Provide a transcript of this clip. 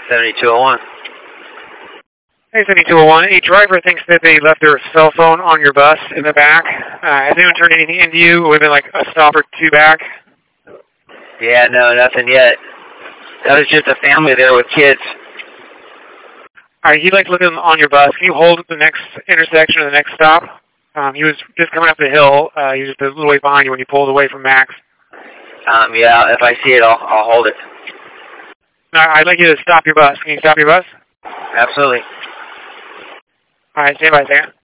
7201. Hey, 7201. A driver thinks that they left their cell phone on your bus in the back. Has anyone turned anything into you within like a stop or two back? Yeah, no, nothing yet. That was just a family there with kids. All right, he'd like looking on your bus. Can you hold at the next intersection or the next stop? He was just coming up the hill. He was just a little way behind you when you pulled away from Max. Yeah, if I see it, I'll hold it. I'd like you to stop your bus. Can you stop your bus? Absolutely. All right, stand by a second.